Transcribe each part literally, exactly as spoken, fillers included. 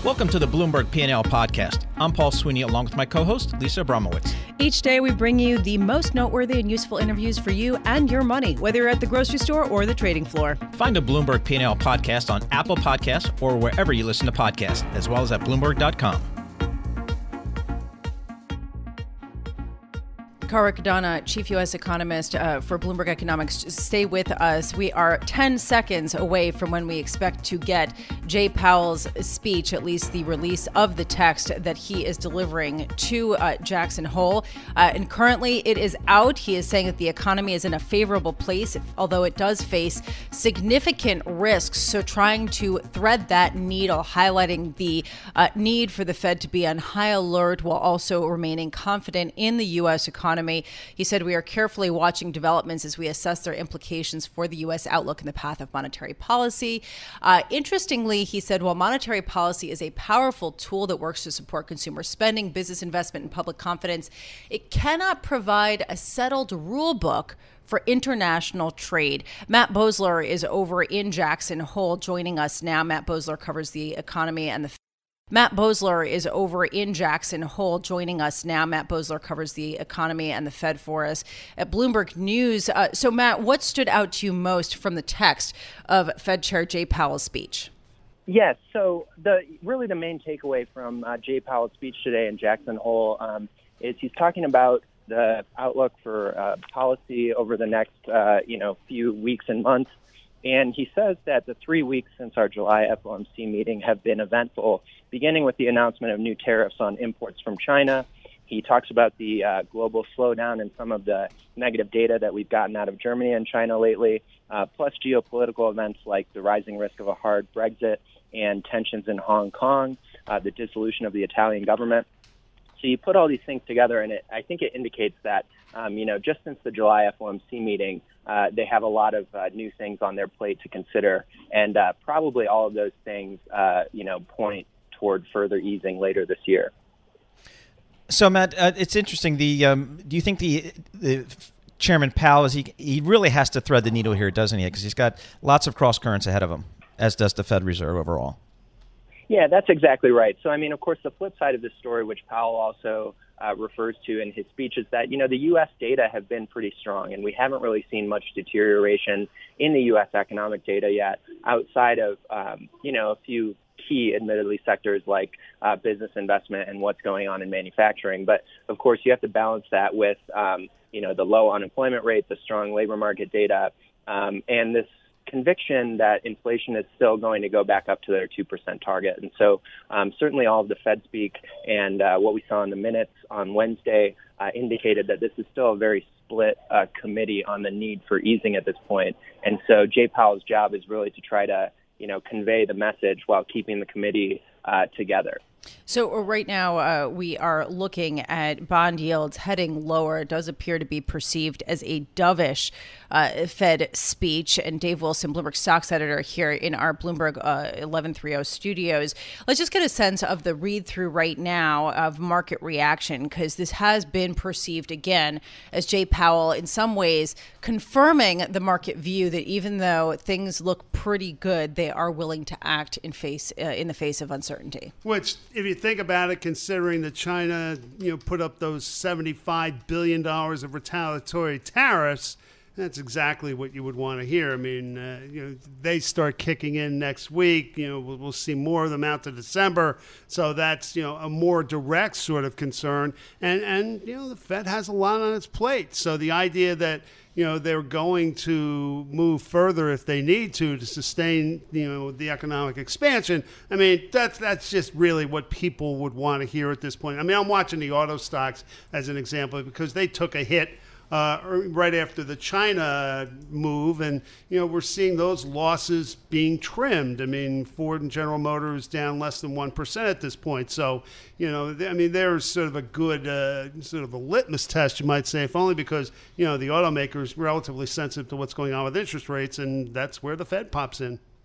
Welcome to the Bloomberg P and L podcast. I'm Paul Sweeney along with my co-host, Lisa Abramowitz. Each day we bring you the most noteworthy and useful interviews for you and your money, whether you're at the grocery store or the trading floor. Find a Bloomberg P and L podcast on Apple Podcasts or wherever you listen to podcasts, as well as at bloomberg dot com. Kara Kadana, chief U S economist uh, for Bloomberg Economics. Stay with us. We are ten seconds away from when we expect to get Jay Powell's speech, at least the release of the text that he is delivering to uh, Jackson Hole. Uh, and currently it is out. He is saying that the economy is in a favorable place, although it does face significant risks. So trying to thread that needle, highlighting the uh, need for the Fed to be on high alert while also remaining confident in the U S economy. He said, we are carefully watching developments as we assess their implications for the U S outlook and the path of monetary policy. Uh, interestingly, he said, while monetary policy is a powerful tool that works to support consumer spending, business investment, and public confidence, it cannot provide a settled rule book for international trade. Matt Boesler is over in Jackson Hole joining us now. Matt Boesler covers the economy and the Matt Boesler is over in Jackson Hole joining us now. Matt Boesler covers the economy and the Fed for us at Bloomberg News. Uh, so, Matt, what stood out to you most from the text of Fed Chair Jay Powell's speech? Yes, so the really the main takeaway from uh, Jay Powell's speech today in Jackson Hole um, is he's talking about the outlook for uh, policy over the next uh, you know few weeks and months. And he says that the three weeks since our July F O M C meeting have been eventful, beginning with the announcement of new tariffs on imports from China. He talks about the uh, global slowdown and some of the negative data that we've gotten out of Germany and China lately, uh, plus geopolitical events like the rising risk of a hard Brexit and tensions in Hong Kong, uh, the dissolution of the Italian government. So you put all these things together, and it, I think it indicates that, um, you know, just since the July F O M C meeting, uh, they have a lot of uh, new things on their plate to consider. And uh, probably all of those things, uh, you know, point toward further easing later this year. So, Matt, uh, it's interesting. The um, do you think the the Chairman Powell, is he, he really has to thread the needle here, doesn't he? Because he's got lots of cross currents ahead of him, as does the Fed Reserve overall. Yeah, that's exactly right. So, I mean, of course, the flip side of this story, which Powell also uh, refers to in his speech, is that, you know, the U S data have been pretty strong, and we haven't really seen much deterioration in the U S economic data yet outside of, um, you know, a few key, admittedly, sectors like uh, business investment and what's going on in manufacturing. But, of course, you have to balance that with, um, you know, the low unemployment rate, the strong labor market data, um, and this conviction that inflation is still going to go back up to their two percent target. And so um, certainly all of the Fed speak and uh, what we saw in the minutes on Wednesday uh, indicated that this is still a very split uh, committee on the need for easing at this point. And so Jay Powell's job is really to try to, you know, convey the message while keeping the committee uh, together. So right now uh, we are looking at bond yields heading lower. It does appear to be perceived as a dovish uh, Fed speech. And Dave Wilson, Bloomberg stocks editor here in our Bloomberg uh, eleven thirty studios. Let's just get a sense of the read through right now of market reaction, because this has been perceived again as Jay Powell in some ways confirming the market view that even though things look pretty good, they are willing to act in face uh, in the face of uncertainty. Which, if you think about it, considering that China, you know, put up those seventy-five billion dollars of retaliatory tariffs, that's exactly what you would want to hear. I mean, uh, you know, they start kicking in next week. You know, we'll, we'll see more of them out to December. So that's, you know, a more direct sort of concern. And, and you know, the Fed has a lot on its plate. So the idea that, you know, they're going to move further if they need to to sustain, you know, the economic expansion. I mean, that's that's just really what people would want to hear at this point. I mean, I'm watching the auto stocks as an example because they took a hit uh, right after the China move, and you know we're seeing those losses being trimmed. I mean, Ford and General Motors down less than one percent at this point. So, you know, I mean, there's sort of a good uh, sort of a litmus test, you might say, if only because you know the automakers relatively sensitive to what's going on with interest rates, and that's where the Fed pops in.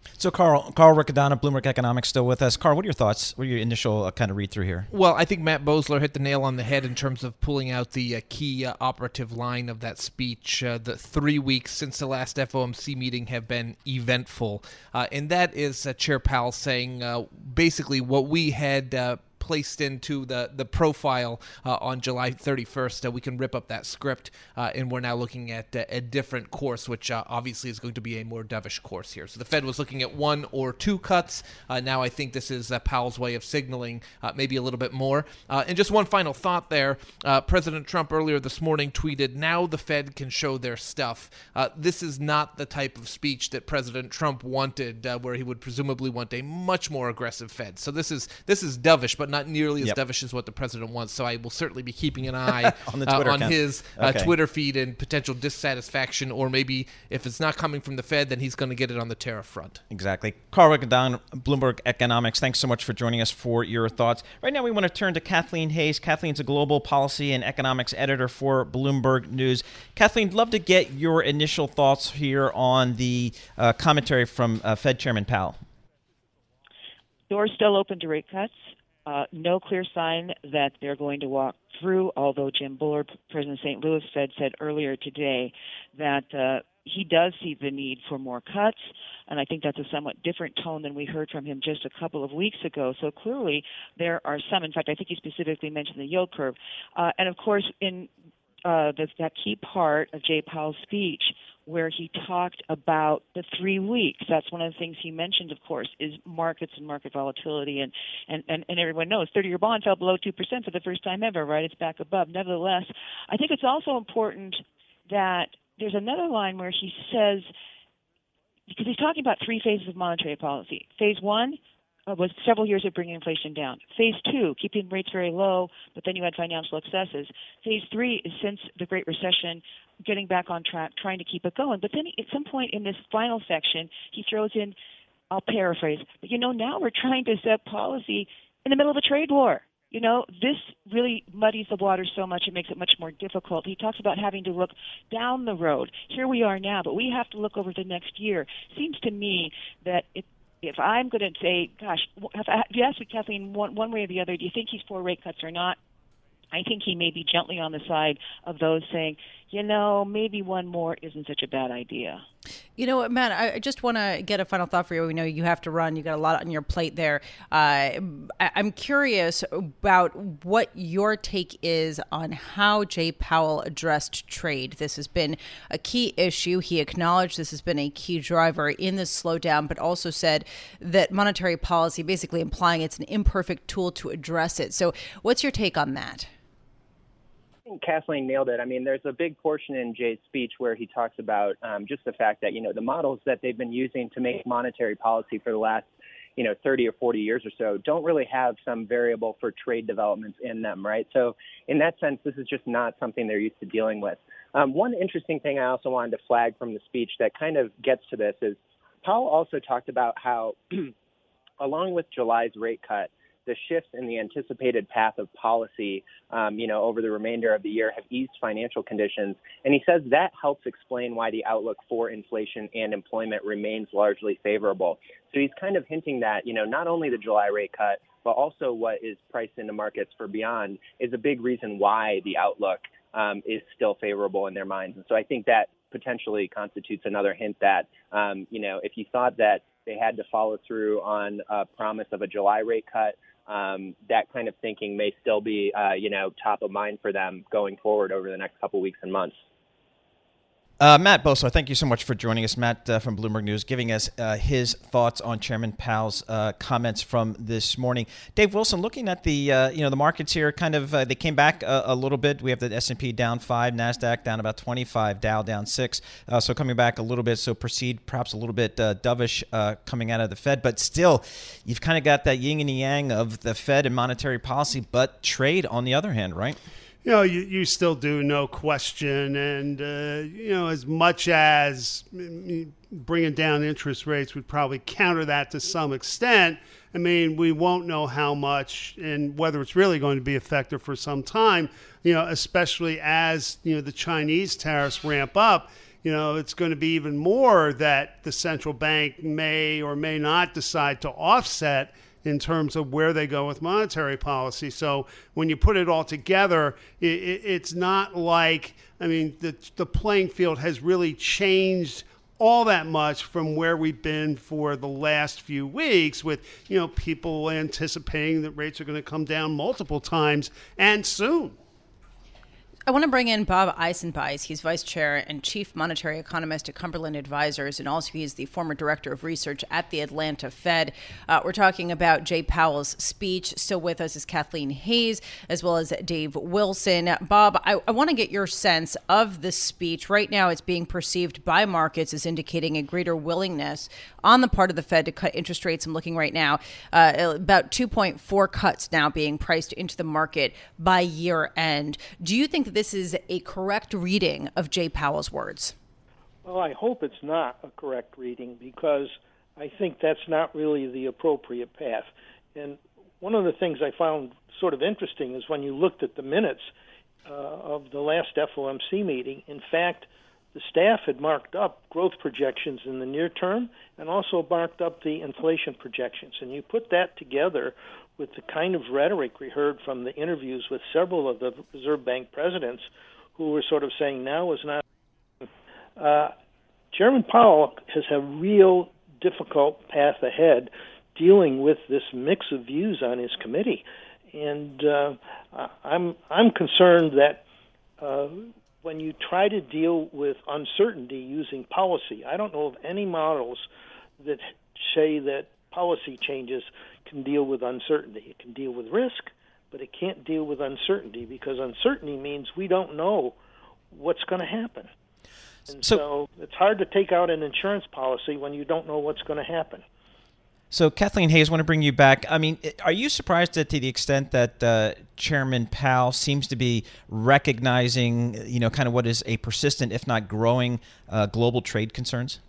So, Carl, Carl Riccadonna, Bloomberg Economics, still with us. Carl, what are your thoughts? What are your initial uh, kind of read through here? Well, I think Matt Boesler hit the nail on the head in terms of pulling out the uh, key uh, operative line of that speech. Uh, the three weeks since the last F O M C meeting have been eventful. Uh, and that is uh, Chair Powell saying uh, basically what we had uh, placed into the, the profile uh, on July thirty-first. Uh, we can rip up that script, uh, and we're now looking at uh, a different course, which uh, obviously is going to be a more dovish course here. So the Fed was looking at one or two cuts. Uh, now I think this is uh, Powell's way of signaling uh, maybe a little bit more. Uh, and just one final thought there. Uh, President Trump earlier this morning tweeted, "Now the Fed can show their stuff." Uh, this is not the type of speech that President Trump wanted, uh, where he would presumably want a much more aggressive Fed. So this is this is dovish, but not nearly as yep. dovish as what the president wants. So I will certainly be keeping an eye on, the Twitter uh, on account. his uh, okay. Twitter feed and potential dissatisfaction, or maybe if it's not coming from the Fed, then he's going to get it on the tariff front. Exactly. Carl Riccadonna, Bloomberg Economics, thanks so much for joining us for your thoughts. Right now we want to turn to Kathleen Hays. Kathleen's a global policy and economics editor for Bloomberg News. Kathleen, love to get your initial thoughts here on the uh, commentary from uh, Fed Chairman Powell. Doors still open to rate cuts. Uh, no clear sign that they're going to walk through, although Jim Bullard, President of Saint Louis Fed, said earlier today that uh, he does see the need for more cuts, and I think that's a somewhat different tone than we heard from him just a couple of weeks ago. So clearly there are some. In fact, I think he specifically mentioned the yield curve. Uh, and, of course, in uh, the, that key part of Jay Powell's speech where he talked about the three weeks. That's one of the things he mentioned, of course, is markets and market volatility. And, and, and, and everyone knows thirty-year bond fell below two percent for the first time ever, right? It's back above. Nevertheless, I think it's also important that there's another line where he says, because he's talking about three phases of monetary policy. Phase one uh, was several years of bringing inflation down. Phase two, keeping rates very low, but then you had financial excesses. Phase three is since the Great Recession, getting back on track, trying to keep it going. But then at some point in this final section, he throws in, I'll paraphrase, but you know, now we're trying to set policy in the middle of a trade war. You know, this really muddies the water so much, it makes it much more difficult. He talks about having to look down the road. Here we are now, but we have to look over the next year. Seems to me that if, if I'm going to say, gosh, if, I, if you ask me, Kathleen, one, one way or the other, do you think he's for rate cuts or not? I think he may be gently on the side of those saying, you know, maybe one more isn't such a bad idea. You know what, Matt, I just want to get a final thought for you. We know you have to run. You got a lot on your plate there. Uh, I'm curious about what your take is on how Jay Powell addressed trade. This has been a key issue. He acknowledged this has been a key driver in this slowdown, but also said that monetary policy, basically implying it's an imperfect tool to address it. So what's your take on that? I think Kathleen nailed it. I mean, there's a big portion in Jay's speech where he talks about um, just the fact that, you know, the models that they've been using to make monetary policy for the last, you know, thirty or forty years or so don't really have some variable for trade developments in them, right? So in that sense, this is just not something they're used to dealing with. Um, one interesting thing I also wanted to flag from the speech that kind of gets to this is Powell also talked about how, along with July's rate cut, the shifts in the anticipated path of policy, um, you know, over the remainder of the year have eased financial conditions. And he says that helps explain why the outlook for inflation and employment remains largely favorable. So he's kind of hinting that, you know, not only the July rate cut, but also what is priced into markets for beyond is a big reason why the outlook um, is still favorable in their minds. And so I think that potentially constitutes another hint that, um, you know, if you thought that they had to follow through on a promise of a July rate cut, Um, that kind of thinking may still be, uh, you know, top of mind for them going forward over the next couple weeks and months. Uh, Matt Boesler, thank you so much for joining us. Matt uh, from Bloomberg News, giving us uh, his thoughts on Chairman Powell's uh, comments from this morning. Dave Wilson, looking at the uh, you know the markets here, kind of uh, they came back a, a little bit. We have the S and P down five, NASDAQ down about twenty-five, Dow down six. Uh, so coming back a little bit. So proceed perhaps a little bit uh, dovish uh, coming out of the Fed, but still, you've kind of got that yin and yang of the Fed and monetary policy, but trade on the other hand, right? You know, you, you still do, no question. And, uh, you know, as much as bringing down interest rates would probably counter that to some extent, I mean, we won't know how much and whether it's really going to be effective for some time, you know, especially as, you know, the Chinese tariffs ramp up. you know, it's going to be even more that the central bank may or may not decide to offset in terms of where they go with monetary policy. So when you put it all together, it, it, it's not like, I mean, the, the playing field has really changed all that much from where we've been for the last few weeks, with, you know, people anticipating that rates are going to come down multiple times and soon. I want to bring in Bob Eisenbeis. He's vice chair and chief monetary economist at Cumberland Advisors, and also he is the former director of research at the Atlanta Fed. Uh, we're talking about Jay Powell's speech. Still with us is Kathleen Hays, as well as Dave Wilson. Bob, I, I want to get your sense of the speech. Right now, it's being perceived by markets as indicating a greater willingness on the part of the Fed to cut interest rates. I'm looking right now, uh, about two point four cuts now being priced into the market by year end. Do you think that this is a correct reading of Jay Powell's words? Well, I hope it's not a correct reading, because I think that's not really the appropriate path. And one of the things I found sort of interesting is when you looked at the minutes uh, of the last F O M C meeting, in fact, the staff had marked up growth projections in the near term and also marked up the inflation projections. And you put that together with the kind of rhetoric we heard from the interviews with several of the Reserve Bank presidents, who were sort of saying now is not. Uh, Chairman Powell has a real difficult path ahead dealing with this mix of views on his committee. And uh, I'm, I'm concerned that uh, when you try to deal with uncertainty using policy, I don't know of any models that say that policy changes can deal with uncertainty. It can deal with risk, but it can't deal with uncertainty, because uncertainty means we don't know what's going to happen. And so, so it's hard to take out an insurance policy when you don't know what's going to happen. So, Kathleen Hays, I want to bring you back. I mean, are you surprised that to the extent that uh, Chairman Powell seems to be recognizing, you know, kind of what is a persistent, if not growing, uh, global trade concerns?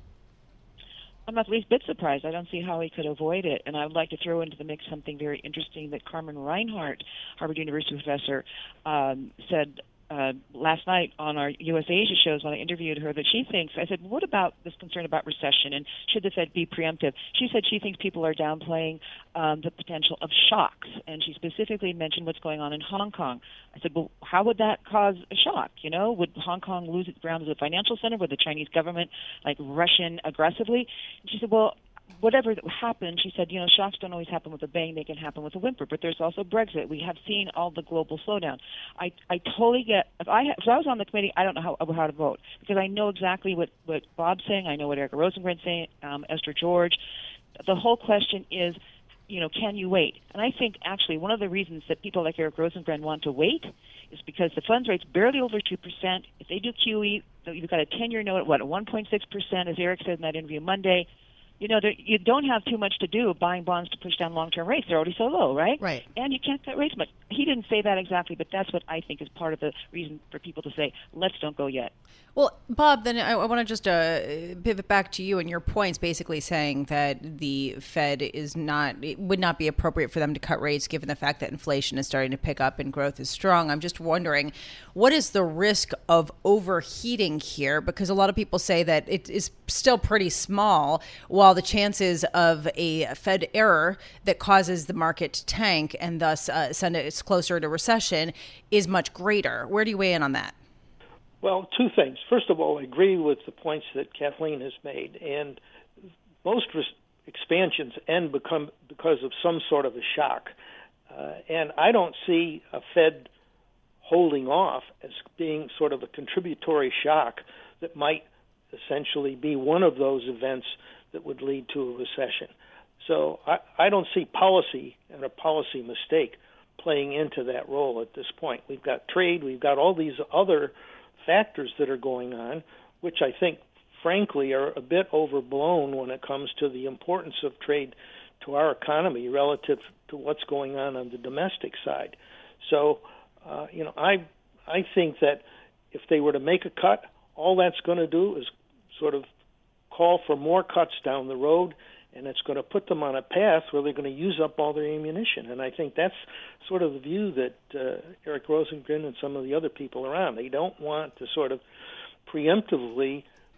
I'm not the least bit surprised. I don't see how he could avoid it. And I would like to throw into the mix something very interesting that Carmen Reinhart, Harvard University professor, um, said uh, last night on our U S Asia shows when I interviewed her, that she thinks, I said, what about this concern about recession and should the Fed be preemptive? She said she thinks people are downplaying um, the potential of shocks, and she specifically mentioned what's going on in Hong Kong. I said, well, how would that cause a shock? You know, would Hong Kong lose its ground as a financial center? Would the Chinese government like rush in aggressively? And she said, well, whatever happened, she said, you know, shocks don't always happen with a bang. They can happen with a whimper. But there's also Brexit. We have seen all the global slowdown. I, I totally get, if I, if I was on the committee, I don't know how, how to vote, because I know exactly what, what Bob's saying. I know what Erica Rosengren's saying, um, Esther George. The whole question is, you know, can you wait? And I think actually one of the reasons that people like Eric Rosengren want to wait is because the funds rate's barely over two percent. If they do Q E, you've got a ten-year note at what, one point six percent, as Eric said in that interview Monday. You know, there, you don't have too much to do buying bonds to push down long-term rates. They're already so low, right? Right. And you can't cut rates much. He didn't say that exactly, but that's what I think is part of the reason for people to say, let's don't go yet. Well, Bob, then I, I want to just uh, pivot back to you and your points, basically saying that the Fed is not, it would not be appropriate for them to cut rates given the fact that inflation is starting to pick up and growth is strong. I'm just wondering, what is the risk of overheating here? Because a lot of people say that it is still pretty small, while the chances of a Fed error that causes the market to tank and thus uh, send it closer to recession is much greater. Where do you weigh in on that? Well, two things. First of all, I agree with the points that Kathleen has made, and most res- expansions end become because of some sort of a shock. Uh, and I don't see a Fed holding off as being sort of a contributory shock that might essentially be one of those events that would lead to a recession. So I, I don't see policy and a policy mistake playing into that role at this point. We've got trade, we've got all these other factors that are going on, which I think, frankly, are a bit overblown when it comes to the importance of trade to our economy relative to what's going on on the domestic side. So, uh, you know, I I think that if they were to make a cut, all that's going to do is sort of call for more cuts down the road, and it's going to put them on a path where they're going to use up all their ammunition. And I think that's sort of the view that uh, Eric Rosengren and some of the other people around. They don't want to sort of preemptively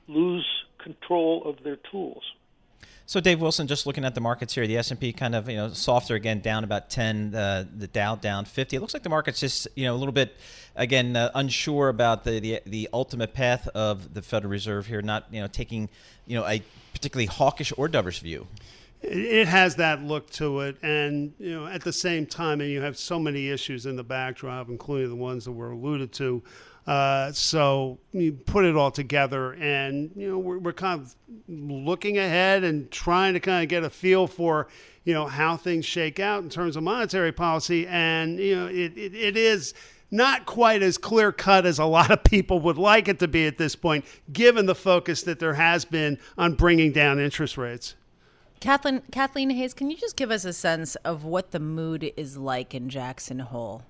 lose control of their tools. So, Dave Wilson, just looking at the markets here, the S and P kind of, you know, softer again, down about ten, uh, the Dow down fifty. It looks like the market's just, you know, a little bit, again, uh, unsure about the, the the ultimate path of the Federal Reserve here, not, you know, taking, you know, a particularly hawkish or dovish view. It has that look to it, and you know, at the same time, and you have so many issues in the backdrop, including the ones that were alluded to. Uh, so you put it all together, and you know, we're, we're kind of looking ahead and trying to kind of get a feel for, you know, how things shake out in terms of monetary policy, and you know, it it, it is not quite as clear cut as a lot of people would like it to be at this point, given the focus that there has been on bringing down interest rates. Kathleen, Kathleen Hays, can you just give us a sense of what the mood is like in Jackson Hole?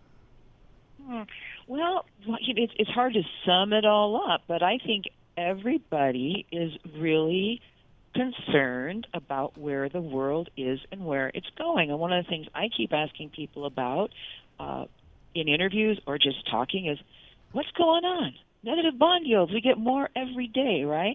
Hmm. Well, it's, it's hard to sum it all up, but I think everybody is really concerned about where the world is and where it's going. And one of the things I keep asking people about uh, in interviews or just talking is, what's going on? Negative bond yields. We get more every day, right?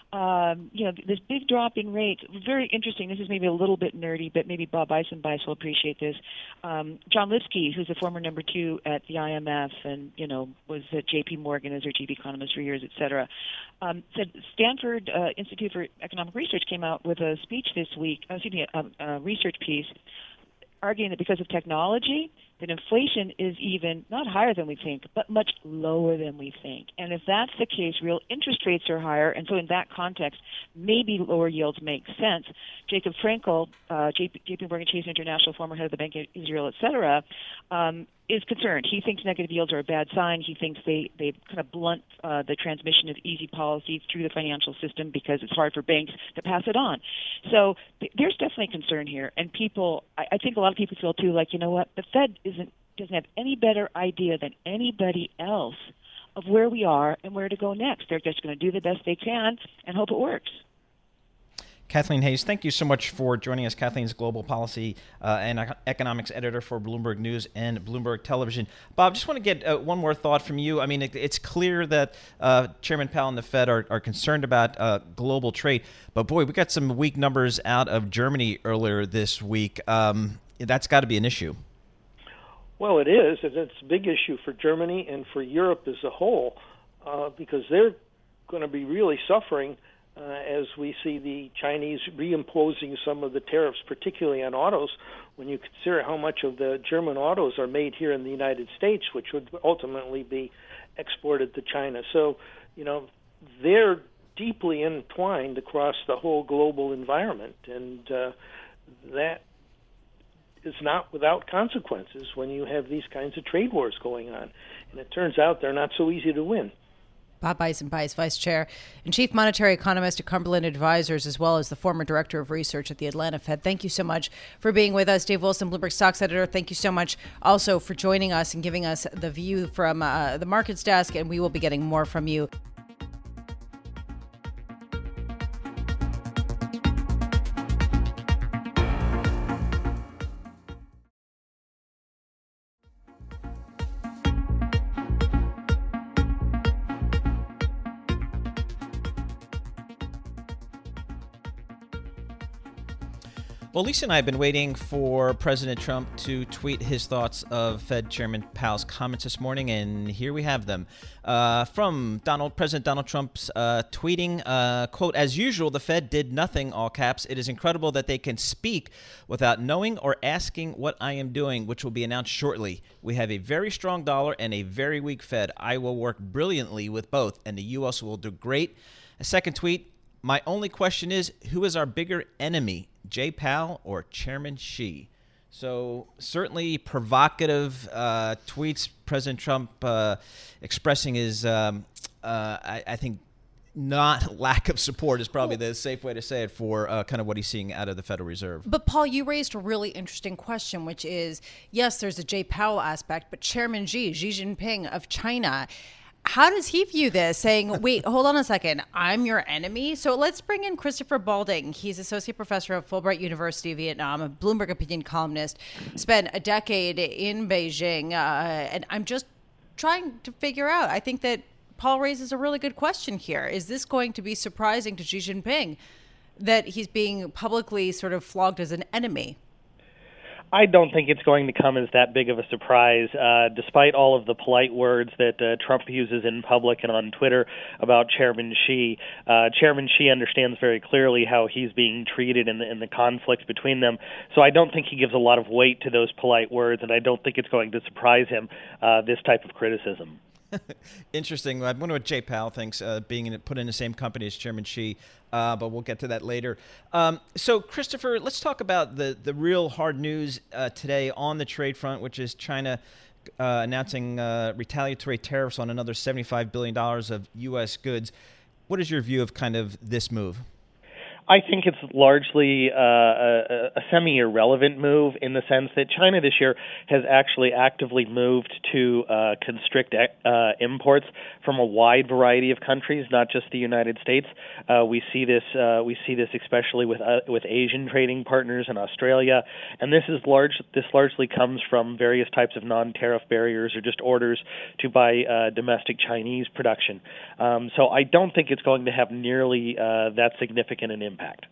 Um, you know, this big drop in rates, very interesting. This is maybe a little bit nerdy, but maybe Bob Eisenbeis will appreciate this. Um, John Lipsky, who's a former number two at the I M F and, you know, was at J P Morgan as their chief economist for years, et cetera, um, said Stanford uh, Institute for Economic Research came out with a speech this week, uh, excuse me, a, a research piece, arguing that because of technology, that inflation is even not higher than we think, but much lower than we think. And if that's the case, real interest rates are higher. And so in that context, maybe lower yields make sense. Jacob Frankel, uh, J P Morgan Chase International, former head of the Bank of Israel, et cetera, um, is concerned. He thinks negative yields are a bad sign. He thinks they, they kind of blunt uh, the transmission of easy policy through the financial system because it's hard for banks to pass it on. So th- there's definitely concern here. And people, I, I think a lot of people feel too like, you know what, the Fed isn't doesn't have any better idea than anybody else of where we are and where to go next. They're just going to do the best they can and hope it works. Kathleen Hays, thank you so much for joining us. Kathleen's global policy uh, and economics editor for Bloomberg News and Bloomberg Television. Bob, just want to get uh, one more thought from you. I mean, it, it's clear that uh, Chairman Powell and the Fed are, are concerned about uh, global trade. But, boy, we got some weak numbers out of Germany earlier this week. Um, that's got to be an issue. Well, it is, and it's a big issue for Germany and for Europe as a whole, uh, because they're going to be really suffering uh, as we see the Chinese reimposing some of the tariffs, particularly on autos, when you consider how much of the German autos are made here in the United States, which would ultimately be exported to China. So, you know, they're deeply entwined across the whole global environment, and uh, that is not without consequences when you have these kinds of trade wars going on. And it turns out they're not so easy to win. Bob Eisenbeis, Vice Chair and Chief Monetary Economist at Cumberland Advisors, as well as the former Director of Research at the Atlanta Fed. Thank you so much for being with us. Dave Wilson, Bloomberg Stocks Editor, thank you so much also for joining us and giving us the view from uh, the markets desk, and we will be getting more from you. Well, Lisa and I have been waiting for President Trump to tweet his thoughts of Fed Chairman Powell's comments this morning, and here we have them. Uh, from Donald President Donald Trump's uh, tweeting, uh, quote, "As usual, the Fed did nothing, all caps. It is incredible that they can speak without knowing or asking what I am doing, which will be announced shortly. We have a very strong dollar and a very weak Fed. I will work brilliantly with both, and the U S will do great." A second tweet, "My only question is, who is our bigger enemy, Jay Powell or Chairman Xi?" So certainly provocative uh, tweets. President Trump uh, expressing his, um, uh, I, I think, not lack of support is probably the safe way to say it for uh, kind of what he's seeing out of the Federal Reserve. But Paul, you raised a really interesting question, which is, yes, there's a Jay Powell aspect, but Chairman Xi, Xi Jinping of China, how does he view this, saying, wait, hold on a second, I'm your enemy? So let's bring in Christopher Balding. He's associate professor at Fulbright University of Vietnam, a Bloomberg opinion columnist, spent a decade in Beijing. Uh, and I'm just trying to figure out, I think that Paul raises a really good question here. Is this going to be surprising to Xi Jinping that he's being publicly sort of flogged as an enemy? I don't think it's going to come as that big of a surprise, uh, despite all of the polite words that uh, Trump uses in public and on Twitter about Chairman Xi. Uh, Chairman Xi understands very clearly how he's being treated in the, in the conflict between them. So I don't think he gives a lot of weight to those polite words, and I don't think it's going to surprise him, uh, this type of criticism. Interesting. I wonder what Jay Powell thinks, uh, being in, put in the same company as Chairman Xi, uh, but we'll get to that later. Um, so, Christopher, let's talk about the, the real hard news uh, today on the trade front, which is China uh, announcing uh, retaliatory tariffs on another seventy-five billion dollars of U S goods. What is your view of kind of this move? I think it's largely uh, a, a semi-irrelevant move in the sense that China this year has actually actively moved to uh, constrict uh, imports from a wide variety of countries, not just the United States. Uh, we see this. Uh, we see this especially with uh, with Asian trading partners in Australia, and this is large. This largely comes from various types of non-tariff barriers or just orders to buy uh, domestic Chinese production. Um, so I don't think it's going to have nearly uh, that significant an impact. Impact.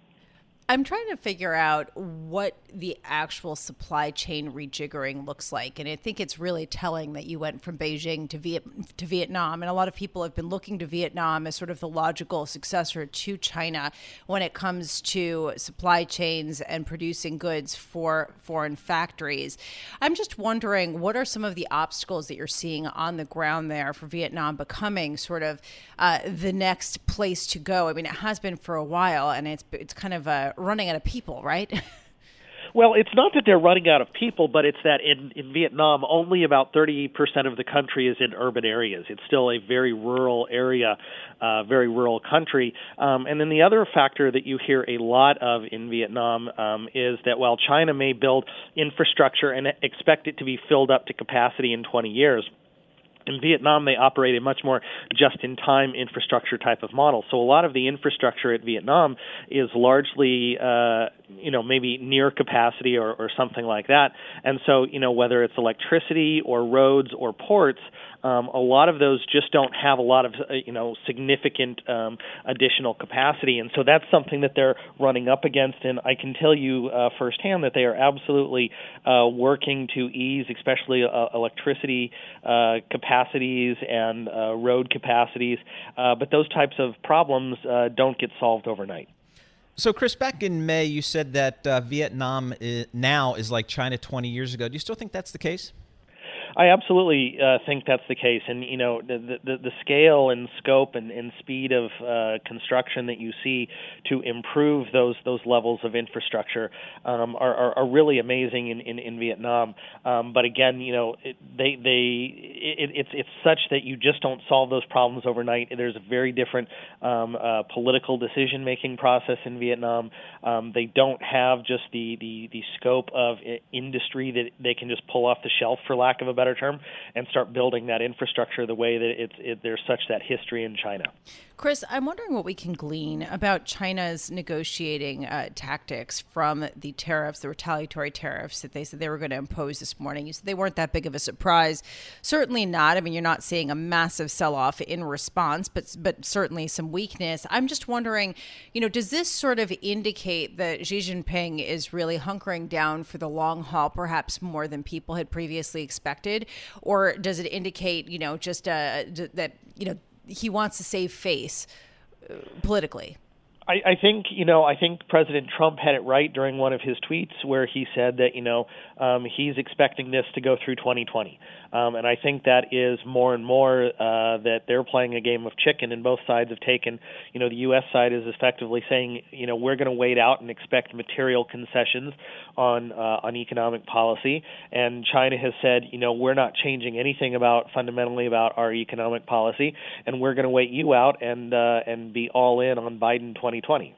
I'm trying to figure out what the actual supply chain rejiggering looks like. And I think it's really telling that you went from Beijing to, Viet- to Vietnam. And a lot of people have been looking to Vietnam as sort of the logical successor to China when it comes to supply chains and producing goods for foreign factories. I'm just wondering, what are some of the obstacles that you're seeing on the ground there for Vietnam becoming sort of uh, the next place to go? I mean, it has been for a while, and it's it's kind of a running out of people, right? Well, it's not that they're running out of people, but it's that in, in Vietnam, only about thirty percent of the country is in urban areas. It's still a very rural area, uh, very rural country. Um, and then the other factor that you hear a lot of in Vietnam um, is that while China may build infrastructure and expect it to be filled up to capacity in twenty years, in Vietnam, they operate a much more just-in-time infrastructure type of model. So a lot of the infrastructure at Vietnam is largely, uh, you know, maybe near capacity or, or something like that. And so, you know, whether it's electricity or roads or ports, um, a lot of those just don't have a lot of, uh, you know, significant um, additional capacity. And so that's something that they're running up against. And I can tell you uh, firsthand that they are absolutely uh, working to ease, especially uh, electricity uh, capacities and uh, road capacities. Uh, but those types of problems uh, don't get solved overnight. So, Chris, back in May, you said that uh, Vietnam is, now is like China twenty years ago. Do you still think that's the case? I absolutely uh, think that's the case, and you know the the, the scale and scope and, and speed of uh, construction that you see to improve those those levels of infrastructure um, are, are, are really amazing in in, in Vietnam. Um, but again, you know it, they they it, it's it's such that you just don't solve those problems overnight. There's a very different um, uh, political decision making process in Vietnam. Um, they don't have just the, the the scope of industry that they can just pull off the shelf, for lack of a better term, and start building that infrastructure the way that it's it, there's such that history in China. Chris, I'm wondering what we can glean about China's negotiating uh, tactics from the tariffs, the retaliatory tariffs that they said they were going to impose this morning. You said they weren't that big of a surprise. Certainly not. I mean, you're not seeing a massive sell-off in response, but but certainly some weakness. I'm just wondering, you know, does this sort of indicate that Xi Jinping is really hunkering down for the long haul, perhaps more than people had previously expected? Or does it indicate, you know, just uh, that, you know, he wants to save face uh, politically? I, I think, you know, I think President Trump had it right during one of his tweets where he said that, you know, um, he's expecting this to go through twenty twenty. Um, and I think that is more and more uh, that they're playing a game of chicken, and both sides have taken, you know, the U S side is effectively saying, you know, we're going to wait out and expect material concessions on uh, on economic policy. And China has said, you know, we're not changing anything about fundamentally about our economic policy, and we're going to wait you out and uh, and be all in on Biden twenty twenty.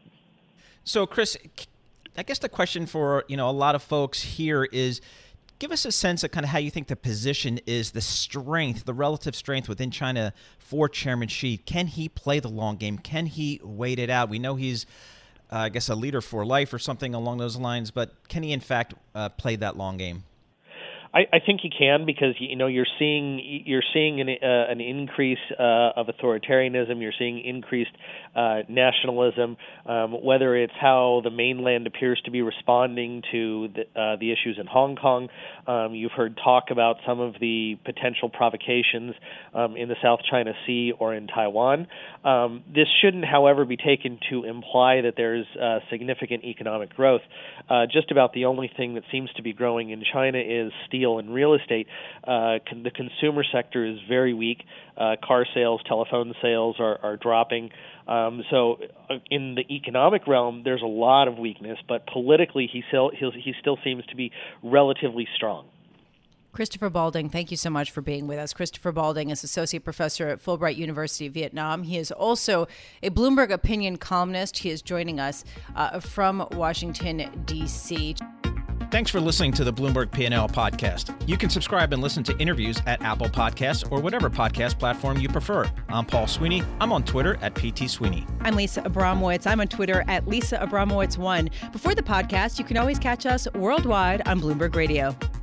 So, Chris, I guess the question for, you know, a lot of folks here is, give us a sense of kind of how you think the position is, the strength, the relative strength within China for Chairman Xi. Can he play the long game? Can he wait it out? We know he's, uh, I guess, a leader for life or something along those lines, but can he, in fact, uh, play that long game? I, I think he can, because you know you're seeing you're seeing an uh, an increase uh, of authoritarianism. You're seeing increased uh, nationalism. Um, whether it's how the mainland appears to be responding to the, uh, the issues in Hong Kong, um, you've heard talk about some of the potential provocations um, in the South China Sea or in Taiwan. Um, this shouldn't, however, be taken to imply that there's uh, significant economic growth. Uh, just about the only thing that seems to be growing in China is steel and real estate. Uh, con- the consumer sector is very weak. Uh, car sales, telephone sales are, are dropping. Um, so uh, in the economic realm, there's a lot of weakness, but politically he still, he still seems to be relatively strong. Christopher Balding, thank you so much for being with us. Christopher Balding is Associate Professor at Fulbright University of Vietnam. He is also a Bloomberg opinion columnist. He is joining us uh, from Washington, D C Thanks for listening to the Bloomberg P and L podcast. You can subscribe and listen to interviews at Apple Podcasts or whatever podcast platform you prefer. I'm Paul Sweeney. I'm on Twitter at P T Sweeney. I'm Lisa Abramowitz. I'm on Twitter at Lisa Abramowitz one. Before the podcast, you can always catch us worldwide on Bloomberg Radio.